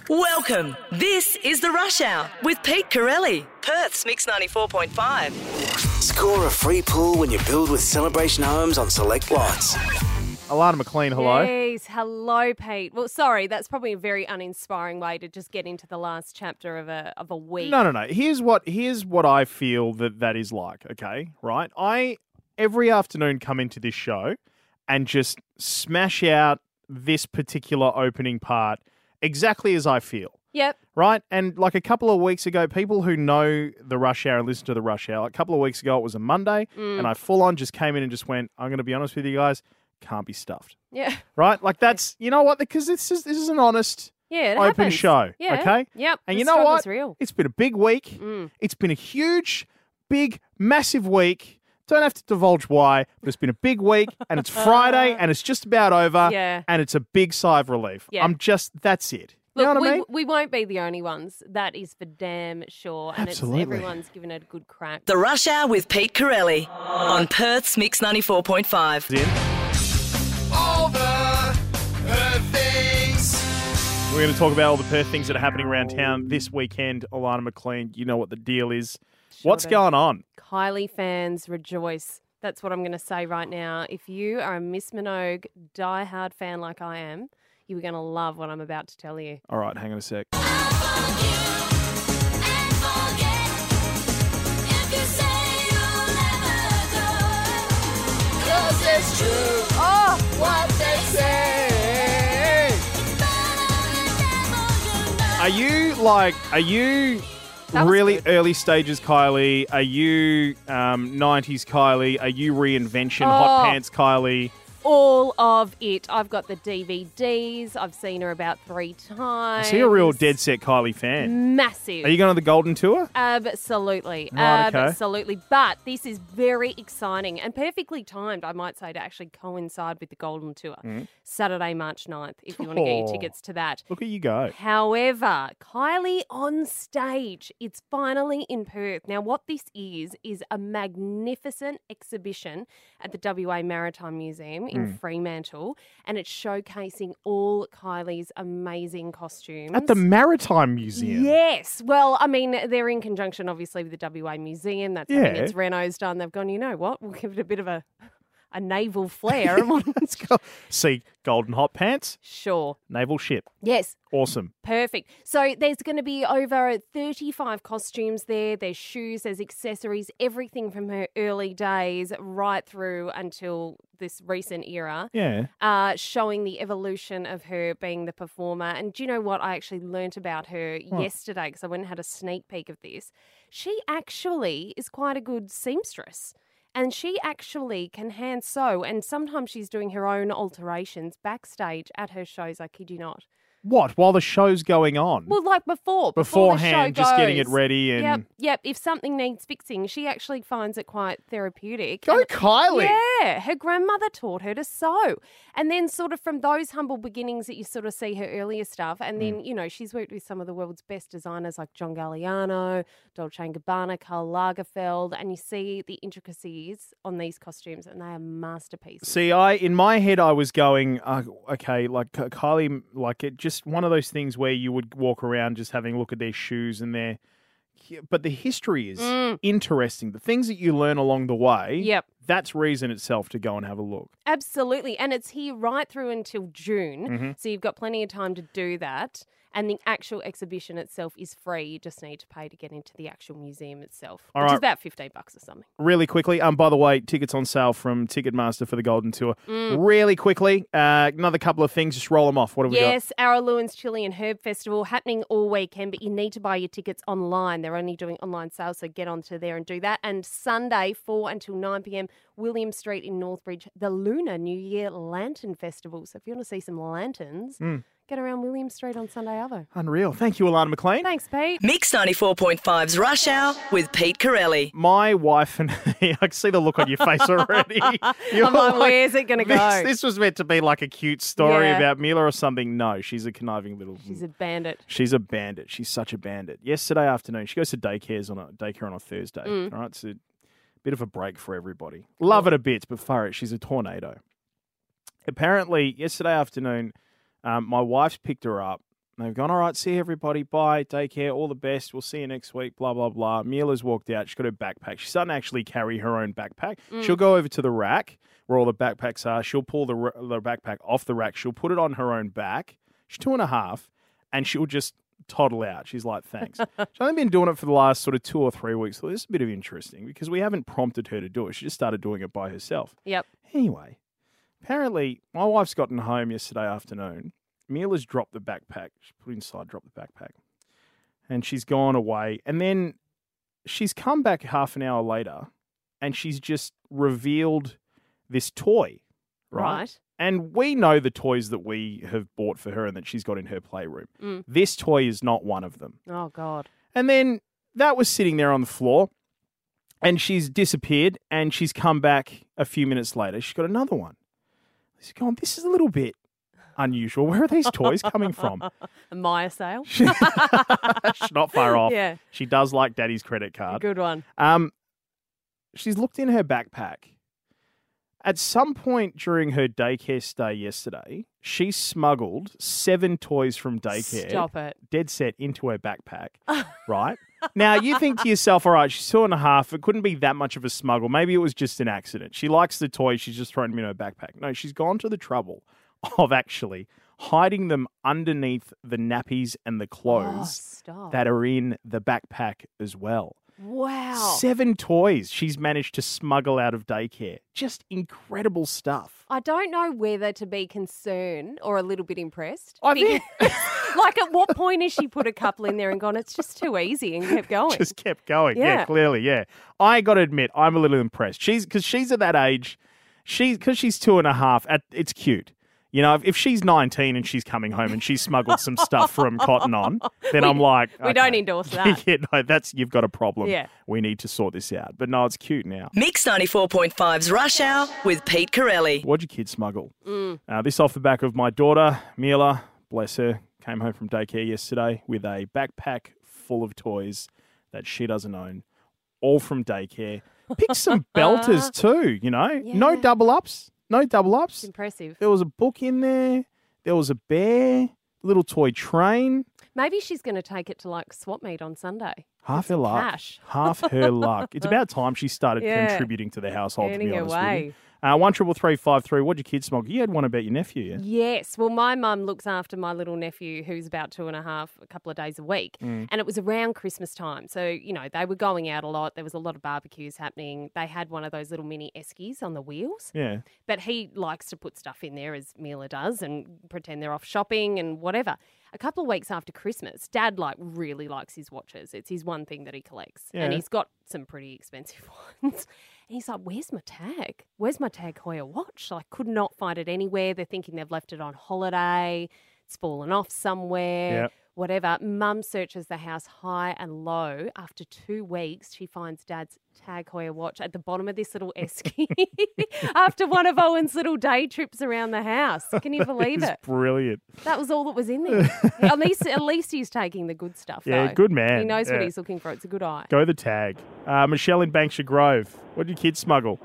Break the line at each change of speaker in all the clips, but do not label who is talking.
Welcome. This is The Rush Hour with Pete Corelli, Perth's Mix 94.5.
Score a free pool when you build with Celebration Homes on select lots.
Alana McLean, hello.
Yes, hello, Pete. Well, sorry, that's probably a very uninspiring way to just get into the last chapter of a week.
No. Here's what I feel that is like, okay? Right? I, every afternoon, come into this show and just smash out this particular opening part exactly as I feel.
Yep.
Right? And like a couple of weeks ago, people who know the Rush Hour and listen to the Rush Hour, a couple of weeks ago it was a Monday, and I full on just came in and just went, I'm going to be honest with you guys, can't be stuffed.
Yeah.
Right? Like that's, you know what? Because this is an honest,
Yeah, it
open
happens.
show.
Yeah.
Okay?
Yep.
And
The
you know
struggle's
what?
real.
It's been a big week. It's been a huge, big, massive week. Don't have to divulge why, but it's been a big week and it's Friday and it's just about over.
Yeah.
And it's a big sigh of relief.
Yeah.
That's it.
Look,
You know what I mean?
we won't be the only ones. That is for damn sure. And
Absolutely.
everyone's given it a good crack.
The Rush Hour with Pete Corelli on Perth's Mix 94.5.
All the things.
We're going to talk about all the Perth things that are happening around town this weekend. Alana McLean, you know what the deal is. What's
do.
going on?
Kylie fans, rejoice. That's what I'm going to say right now. If you are a Miss Minogue diehard fan like I am, you're going to love what I'm about to tell you.
All right, hang on a sec.
It's true. Oh, what they say.
Are you
That was
really
good.
early stages Kylie? Are you 90s Kylie? Are you reinvention hot
Oh.
pants Kylie?
All of it. I've got the DVDs. I've seen her about 3 times.
I see a real dead set Kylie fan.
Massive.
Are you going on the Golden Tour?
Absolutely.
Right, okay.
Absolutely. But this is very exciting and perfectly timed, I might say, to actually coincide with the Golden Tour. Saturday, March 9th, if you want to get your
Oh.
tickets to that.
Look at you go.
However, Kylie on stage. It's finally in Perth. Now, what this is a magnificent exhibition at the WA Maritime Museum in Fremantle, and it's showcasing all Kylie's amazing costumes.
At the Maritime Museum.
Yes. Well, I mean, they're in conjunction, obviously, with the WA Museum. That's something
Yeah.
its reno's done. They've gone, you know what? We'll give it a bit of a naval flair.
See, golden hot pants,
Sure.
naval ship.
Yes.
Awesome.
Perfect. So there's going to be over 35 costumes there. There's shoes, there's accessories, everything from her early days right through until this recent era.
Yeah.
Showing the evolution of her being the performer. And do you know what I actually learnt about her yesterday? Because I went and had a sneak peek of this. She actually is quite a good seamstress. And she actually can hand sew. And sometimes she's doing her own alterations backstage at her shows. I kid you not.
What? While the show's going on?
Well, like before the
Beforehand,
show
just getting it
goes.
ready and...
Yep. If something needs fixing, she actually finds it quite therapeutic.
Go
And-
Kylie!
Yeah, her grandmother taught her to sew. And then sort of from those humble beginnings that you sort of see her earlier stuff, and then, you know, she's worked with some of the world's best designers like John Galliano, Dolce & Gabbana, Karl Lagerfeld, and you see the intricacies on these costumes, and they are masterpieces.
See, in my head, I was going, okay, like Kylie, like it just one of those things where you would walk around just having a look at their shoes and their, but the history is interesting. The things that you learn along the way,
Yep.
that's reason itself to go and have a look.
Absolutely. And it's here right through until June.
Mm-hmm.
So you've got plenty of time to do that. And the actual exhibition itself is free. You just need to pay to get into the actual museum itself,
All
which
right.
is about $15 or something.
Really quickly, by the way, tickets on sale from Ticketmaster for the Golden Tour. Really quickly, another couple of things, just roll them off. What have we got?
Yes, Araluen Chili and Herb Festival happening all weekend, but you need to buy your tickets online. They're only doing online sales, so get onto there and do that. And Sunday, 4 until 9 p.m, William Street in Northbridge, the Lunar New Year Lantern Festival. So if you want to see some lanterns, get around William Street on Sunday, Arvo.
Unreal. Thank you, Alana McLean.
Thanks, Pete.
Mix 94.5's Rush Hour with Pete Corelli.
My wife and I can see the look on your face already. You're
I'm like, where's it going to go?
This was meant to be like a cute story
Yeah.
about Mila or something. No, she's a conniving little...
She's a bandit.
She's a bandit. She's such a bandit. Yesterday afternoon, she goes to daycare on a Thursday. All right, it's a bit of a break for everybody. Love it a bit, but far it, she's a tornado. Apparently, yesterday afternoon, my wife's picked her up And they've gone, all right, see you, everybody. Bye. Take care. All the best. We'll see you next week. Blah, blah, blah. Mila's walked out. She's got her backpack. She's starting to actually carry her own backpack. She'll go over to the rack where all the backpacks are. She'll pull the backpack off the rack. She'll put it on her own back. She's 2.5, and she'll just toddle out. She's like, thanks. She's only been doing it for the last sort of 2 or 3 weeks. So this is a bit of interesting because we haven't prompted her to do it. She just started doing it by herself.
Yep.
Anyway, apparently my wife's gotten home yesterday afternoon. Mila's dropped the backpack. She put it inside, dropped the backpack. And she's gone away. And then she's come back half an hour later and she's just revealed this toy, right? And we know the toys that we have bought for her and that she's got in her playroom. This toy is not one of them.
Oh, God.
And then that was sitting there on the floor and she's disappeared and she's come back a few minutes later. She's got another one. She's gone, this is a little bit unusual. Where are these toys coming from?
A Maya sale.
She's not far off.
Yeah.
She does like Daddy's credit card.
Good one.
She's looked in her backpack. At some point during her daycare stay yesterday, she smuggled 7 toys from daycare.
Stop it.
Dead set into her backpack, right? Now, you think to yourself, all right, she's 2.5. It couldn't be that much of a smuggle. Maybe it was just an accident. She likes the toys. She's just thrown them in her backpack. No, she's gone to the trouble of actually hiding them underneath the nappies and the clothes that are in the backpack as well.
Wow.
7 toys she's managed to smuggle out of daycare. Just incredible stuff.
I don't know whether to be concerned or a little bit impressed.
I think...
Like, at what point has she put a couple in there and gone, it's just too easy, and kept going?
Just kept going. Yeah, clearly, yeah. I got to admit, I'm a little impressed. Because she's at that age, because she's 2.5, it's cute. You know, if she's 19 and she's coming home and she's smuggled some stuff from Cotton On, then I'm like...
We don't endorse that.
Yeah, no, you've got a problem.
Yeah.
We need to sort this out. But no, it's cute now.
Mix 94.5's Rush Hour with Pete Corelli.
What'd your kids smuggle? This off the back of my daughter, Mila, bless her, came home from daycare yesterday with a backpack full of toys that she doesn't own, all from daycare. Picked some belters too, you know.
Yeah.
No double ups. No double ups.
Impressive.
There was a book in there. There was a bear, a little toy train.
Maybe she's going to take it to, like, swap meet on Sunday.
Half her luck.
Cash.
Half her luck. It's about time she started contributing to the household, to be honest with you. 13353. What'd your kids smuggle? You had one about your nephew, yeah?
Yes. Well, my mum looks after my little nephew who's about 2.5, a couple of days a week. And it was around Christmas time. So, you know, they were going out a lot. There was a lot of barbecues happening. They had one of those little mini eskies on the wheels.
Yeah.
But he likes to put stuff in there, as Mila does, and pretend they're off shopping and whatever. A couple of weeks after Christmas, Dad really likes his watches. It's his one thing that he collects.
Yeah.
And he's got some pretty expensive ones. And he's like, where's my tag? Where's my Tag Heuer watch? I could not find it anywhere. They're thinking they've left it on holiday. It's fallen off somewhere.
Yep.
Whatever. Mum searches the house high and low. After 2 weeks, she finds Dad's Tag Heuer watch at the bottom of this little esky after one of Owen's little day trips around the house. Can you believe it?
Brilliant.
That was all that was in there. At least he's taking the good stuff,
Yeah,
though.
good man.
He knows what
Yeah.
he's looking for. It's a good eye.
Go the tag. Michelle in Banksia Grove. What did your kids smuggle?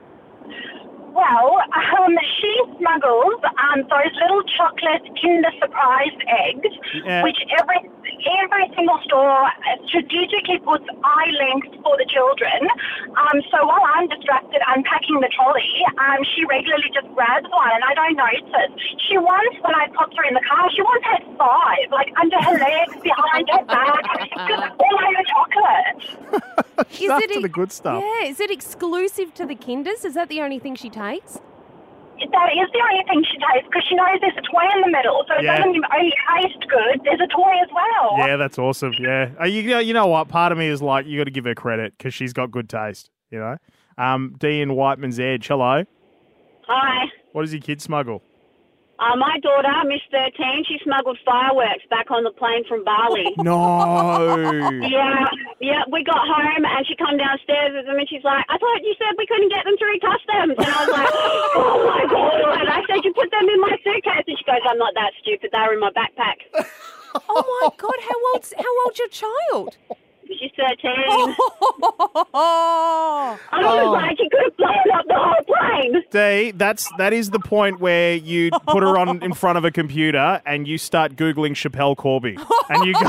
Well, she smuggles those little chocolate Kinder Surprise eggs, which every single store strategically puts eye length for the children. So while I'm distracted unpacking the trolley, she regularly just grabs one, and I don't notice. She once, when I popped her in the car, she once had 5, like under her legs, behind her back, just all over chocolate.
She's after the good stuff.
Yeah. Is it exclusive to the Kinders? Is that the only thing she takes?
That is the only thing she takes, because she knows there's a toy in the middle, so it doesn't only taste good, there's a toy as well.
Yeah, that's awesome. Yeah. You know what? Part of me is like, you got to give her credit because she's got good taste, you know? Dee in Whiteman's Edge. Hello.
Hi.
What does your kid smuggle?
My daughter, Miss 13, she smuggled fireworks back on the plane from Bali.
No.
Yeah, we got home and she come downstairs with them and she's like, I thought you said we couldn't get them through customs. And I was like, oh my God. And I said, you put them in my suitcase. And she goes, I'm not that stupid. They were in my backpack.
Oh my God, how old's your child?
she's 13.
Oh,
I was like, you could have blown up the whole plane.
Dee, that is the point where you put her on in front of a computer and you start Googling Chappelle Corby. And you go...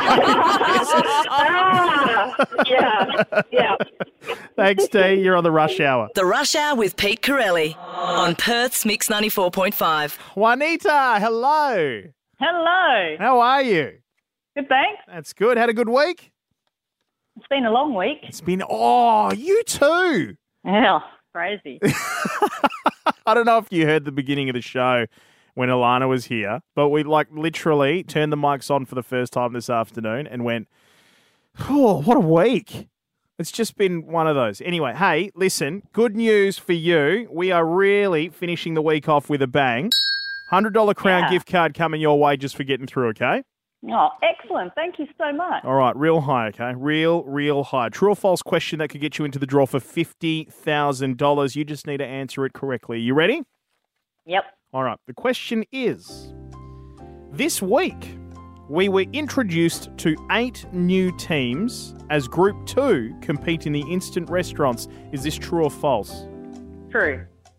Yeah.
Thanks, Dee. You're on the Rush Hour.
The Rush Hour with Pete Corelli on Perth's Mix 94.5.
Juanita, hello.
Hello.
How are you?
Good, thanks.
That's good. Had a good week?
It's been a long week.
It's been... Oh, you too.
Yeah, crazy.
I don't know if you heard the beginning of the show when Alana was here, but we literally turned the mics on for the first time this afternoon and went, oh, what a week. It's just been one of those. Anyway, hey, listen, good news for you. We are really finishing the week off with a bang. $100 Crown gift card coming your way just for getting through, okay?
Oh, excellent. Thank you so much.
All right, real high, okay? Real high. True or false question that could get you into the draw for $50,000. You just need to answer it correctly. You ready?
Yep.
All right, the question is, this week we were introduced to 8 new teams as Group 2 compete in the instant restaurants. Is this true or false?
True.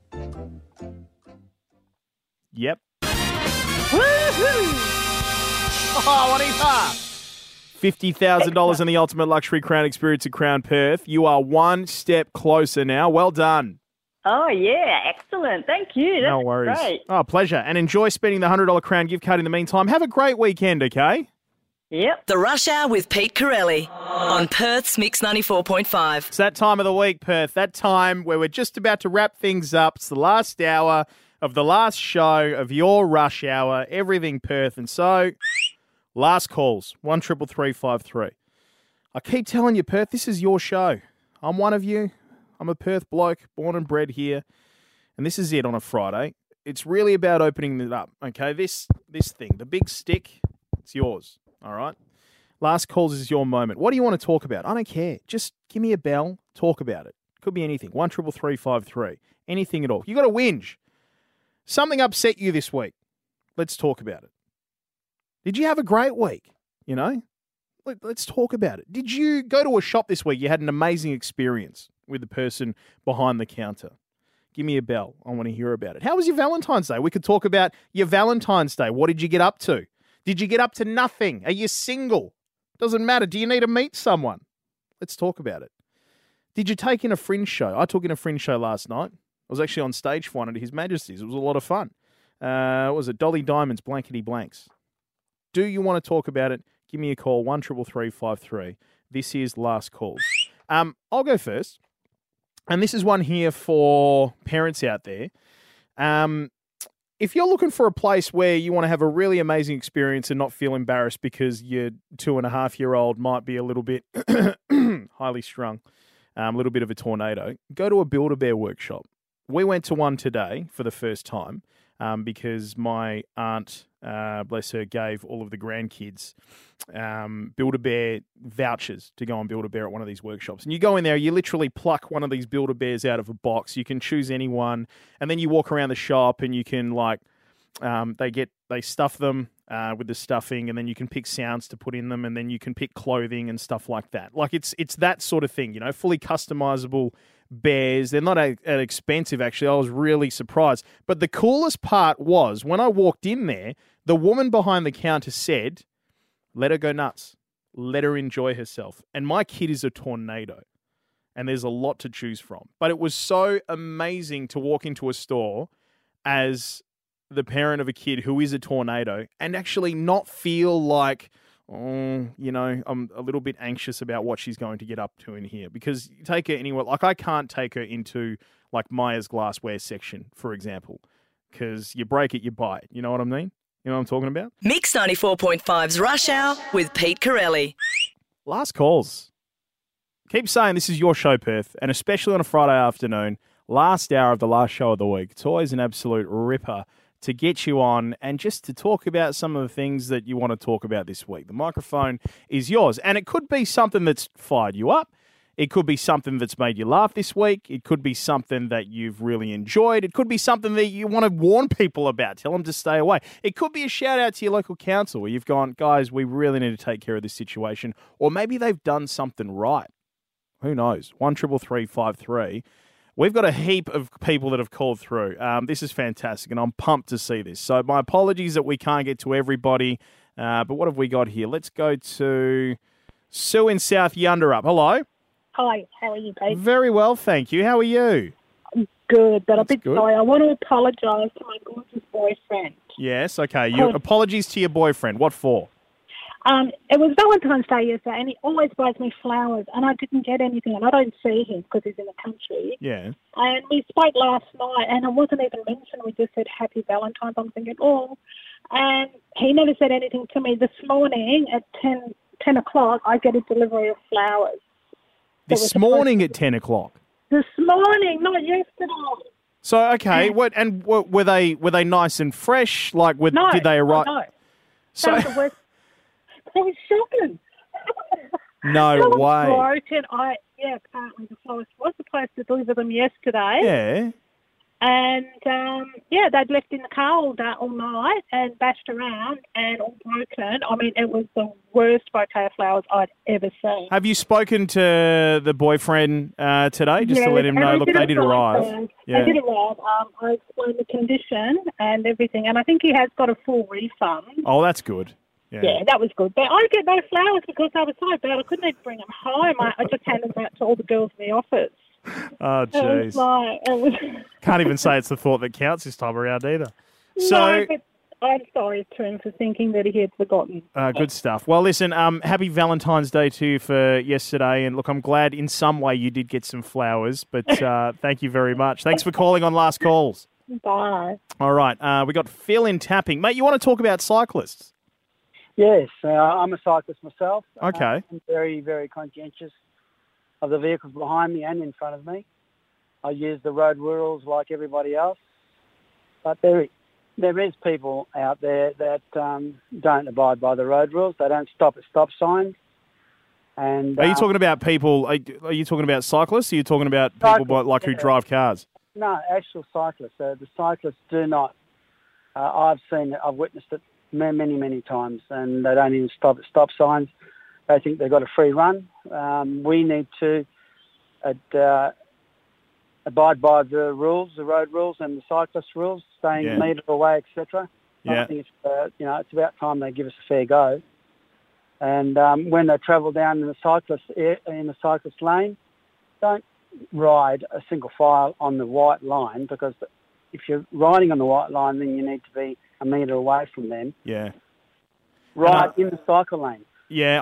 Yep. Oh, what is that? $50,000 in the ultimate luxury Crown experience at Crown Perth. You are one step closer now. Well done.
Oh, yeah. Excellent. Thank you. That's
no worries.
Great.
Oh, pleasure. And enjoy spending the $100 Crown gift card in the meantime. Have a great weekend, okay?
Yep.
The Rush Hour with Pete Corelli on Perth's Mix 94.5.
It's that time of the week, Perth. That time where we're just about to wrap things up. It's the last hour of the last show of your Rush Hour. Everything Perth. And so... last calls, 133353. I keep telling you, Perth, this is your show. I'm one of you. I'm a Perth bloke, born and bred here. And this is it on a Friday. It's really about opening it up, okay? This thing, the big stick, it's yours, all right? Last calls is your moment. What do you want to talk about? I don't care. Just give me a bell, talk about it. Could be anything. 133353. Anything at all. You got to whinge. Something upset you this week. Let's talk about it. Did you have a great week? You know, let's talk about it. Did you go to a shop this week? You had an amazing experience with the person behind the counter. Give me a bell. I want to hear about it. How was your Valentine's Day? We could talk about your Valentine's Day. What did you get up to? Did you get up to nothing? Are you single? Doesn't matter. Do you need to meet someone? Let's talk about it. Did you take in a Fringe show? I took in a Fringe show last night. I was actually on stage for one at His Majesty's. It was a lot of fun. What was it? Dolly Diamond's Blankety Blanks. Do you want to talk about it? Give me a call, 133353. This is last calls. I'll go first. And this is one here for parents out there. If you're looking for a place where you want to have a really amazing experience and not feel embarrassed because your 2.5-year-old might be a little bit highly strung, a little bit of a tornado, go to a Build-A-Bear workshop. We went to one today for the first time because my aunt, bless her, gave all of the grandkids Build-A-Bear vouchers to go and Build-A-Bear at one of these workshops. And you go in there, you literally pluck one of these Build-A-Bears out of a box. You can choose anyone, and then you walk around the shop and you can they stuff them with the stuffing, and then you can pick sounds to put in them, and then you can pick clothing and stuff like that. Like it's that sort of thing, you know, fully customizable bears. They're not that expensive, actually. I was really surprised. But the coolest part was when I walked in there, the woman behind the counter said, "Let her go nuts. Let her enjoy herself." And my kid is a tornado, and there's a lot to choose from. But it was so amazing to walk into a store as the parent of a kid who is a tornado and actually not feel like, oh, you know, I'm a little bit anxious about what she's going to get up to in here. Because you take her anywhere, like I can't take her into like Myers glassware section, for example, because you break it, you buy it. You know what I mean? You know what I'm talking about?
Mix 94.5's Rush Hour with Pete Corelli.
Last calls. Keep saying this is your show, Perth, and especially on a Friday afternoon, last hour of the last show of the week. It's always an absolute ripper to get you on and just to talk about some of the things that you want to talk about this week. The microphone is yours, and it could be something that's fired you up. It could be something that's made you laugh this week. It could be something that you've really enjoyed. It could be something that you want to warn people about. Tell them to stay away. It could be a shout out to your local council where you've gone, guys, we really need to take care of this situation. Or maybe they've done something right. Who knows? 133353. We've got a heap of people that have called through. This is fantastic, and I'm pumped to see this. So my apologies that we can't get to everybody. But what have we got here? Let's go to Sue in South Yunderup. Hello.
Hi, how are you, Pete?
Very well, thank you. How are you?
I'm good, but
That's
a bit
good.
sorry. I want to apologise to my gorgeous boyfriend.
Yes, okay. Apologies to your boyfriend. What for?
It was Valentine's Day yesterday, and he always buys me flowers, and I didn't get anything, and I don't see him because he's in the country.
Yeah.
And we spoke last night, and it wasn't even mentioned. We just said Happy Valentine's. I'm thinking, and he never said anything to me. This morning at 10 o'clock, I get a delivery of flowers.
This morning at 10 o'clock?
This morning, not yesterday.
So, okay, were they nice and fresh? Like,
No,
did they arrive?
No.
So,
That was the worst. That was shocking.
no
That was
way.
broken. Apparently the florist was supposed to deliver them yesterday.
Yeah.
And, they'd left in the car all night and bashed around and all broken. I mean, it was the worst bouquet of flowers I'd ever seen.
Have you spoken to the boyfriend today just to let him know, look, they did arrive?
They did arrive. I explained the condition and everything, and I think he has got a full refund.
Oh, that's good.
Yeah, that was good. But I get no flowers because they were so bad. I couldn't even bring them home. I just handed them out to all the girls in the office.
Oh, jeez. Can't even say it's the thought that counts this time around either. So,
no, but I'm sorry to him for thinking that he had forgotten.
Good stuff. Well, listen, happy Valentine's Day to you for yesterday. And look, I'm glad in some way you did get some flowers, but thank you very much. Thanks for calling on Last Calls.
Bye.
All right. We got Phil in Tapping. Mate, you want to talk about cyclists?
Yes, I'm a cyclist myself.
Okay.
I'm very, very conscientious of the vehicles behind me and in front of me. I use the road rules like everybody else. But there is people out there that don't abide by the road rules. They don't stop at stop signs. And
Are you talking about people, are you talking about cyclists? Or are you talking about people who drive cars?
No, actual cyclists. The cyclists do not. I've seen it. I've witnessed it many, many times, and they don't even stop at stop signs. They think they've got a free run. We need to abide by the rules, the road rules and the cyclist rules, staying a metre away, etc.
Yeah.
I think it's about time they give us a fair go. And when they travel down in the cyclist lane, don't ride a single file on the white line, because if you're riding on the white line, then you need to be a metre away from them.
Yeah.
Right in the cycle lane.
Yeah,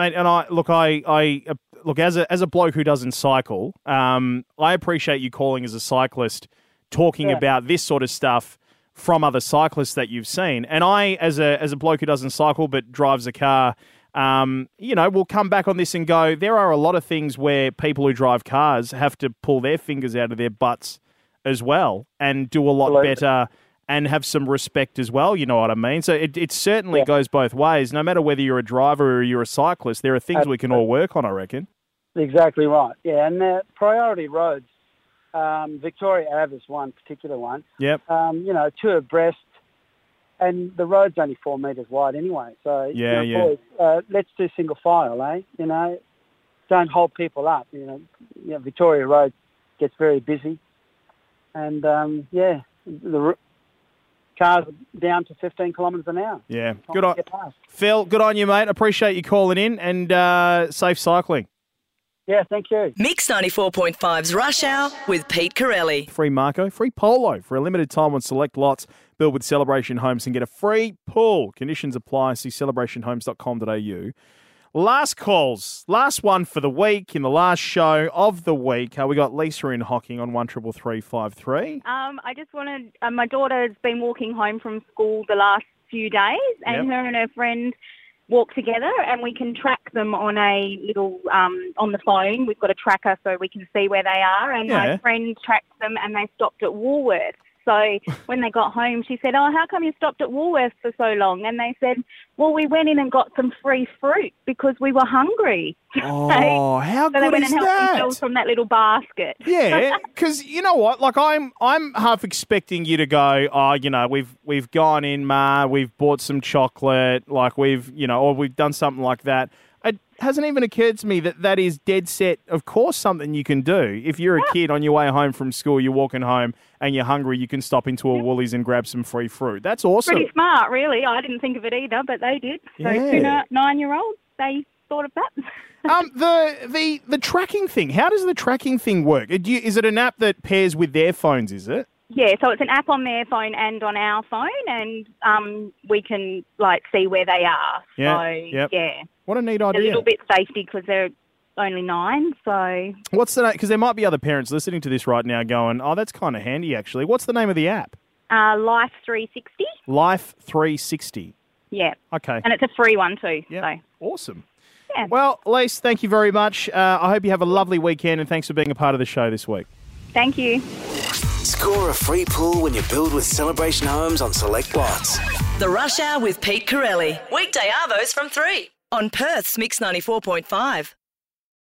I look as a bloke who doesn't cycle, I appreciate you calling as a cyclist, talking about this sort of stuff from other cyclists that you've seen. And I, as a bloke who doesn't cycle but drives a car, we'll come back on this and go, there are a lot of things where people who drive cars have to pull their fingers out of their butts as well and do a lot better and have some respect as well, you know what I mean? So it certainly goes both ways. No matter whether you're a driver or you're a cyclist, there are things we can all work on, I reckon.
Exactly right. Yeah, and the priority roads, Victoria Ave is one particular one.
Yep.
Two abreast, and the road's only 4 metres wide anyway. So, boys, let's do single file, eh? Don't hold people up. Victoria Road gets very busy. And, the cars are down to 15 kilometres an hour.
Yeah, good on Phil. Good on you, mate. Appreciate you calling in, and safe cycling.
Yeah, thank you.
Mix 94.5's Rush Hour with Pete Corelli.
Free Marco, free polo for a limited time on select lots. Build with Celebration Homes and get a free pool. Conditions apply. See celebrationhomes.com.au. Last calls, last one for the week in the last show of the week. We got Lisa in Hocking on 133353.
I just wanted, my daughter's been walking home from school the last few days, and her and her friend walk together, and we can track them on a little, on the phone. We've got a tracker so we can see where they are, and my friend tracked them, and they stopped at Woolworths. So when they got home, she said, "Oh, how come you stopped at Woolworths for so long?" And they said, "Well, we went in and got some free fruit because we were hungry."
Oh, how
So they
good
went
is
and helped
that?
themselves from that little basket.
Yeah, because you know what? Like I'm half expecting you to go. Oh, you know, we've gone in, Ma. We've bought some chocolate. Like or we've done something like that. It hasn't even occurred to me that is dead set. Of course, something you can do. If you're a kid on your way home from school, you're walking home and you're hungry, you can stop into a Woolies and grab some free fruit. That's awesome.
Pretty smart, really. I didn't think of it either, but they did. So
Yeah.
2 9-year-olds, they thought of that.
The tracking thing. How does the tracking thing work? Is it an app that pairs with their phones? Is it?
Yeah, so it's an app on their phone and on our phone, and we can see where they are.
Yeah.
So yeah.
What a neat
A
idea.
little bit safety because they're only 9. So
What's the name? Because there might be other parents listening to this right now going, "Oh, that's kind of handy, actually." What's the name of the app?
Life 360.
Life 360.
Yeah.
Okay.
And it's a free one too.
Yeah.
So.
Awesome.
Yeah.
Well, Lise, thank you very much. I hope you have a lovely weekend, and thanks for being a part of the show this week.
Thank you.
Score a free pool when you build with Celebration Homes on select lots.
The Rush Hour with Pete Corelli. Weekday arvos from 3 on Perth's Mix 94.5.